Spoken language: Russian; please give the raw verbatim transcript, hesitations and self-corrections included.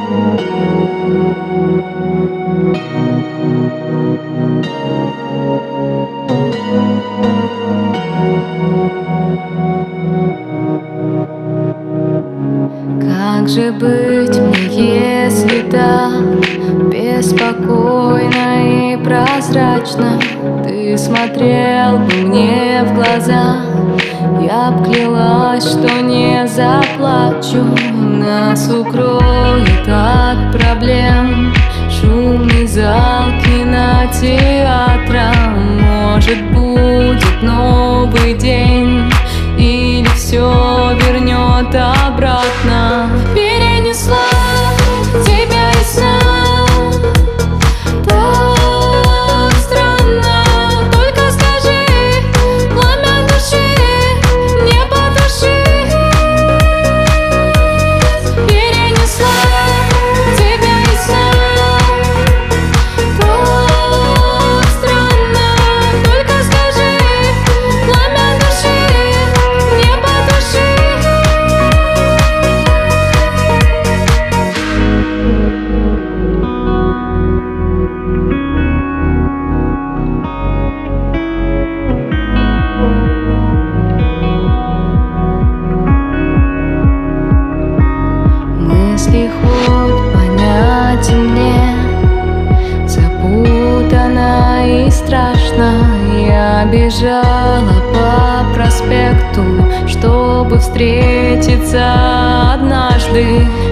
Как же быть мне, если так беспокойно и прозрачно ты смотрел бы мне в глаза? Я б клялась, что не заплачу. Нас укроет от проблем шумный зал кинотеатра. Может, будет новый день, или все вернет обратно. Перенесла тебя из сна. Так странно, только скажи, пламя души не потушить. Перенесла тебя из сна. Так странно, только скажи, пламя души не потушить. Мысли ход понятен мне, запутанно и страшно. Я бежала по проспекту, чтобы встретиться однажды.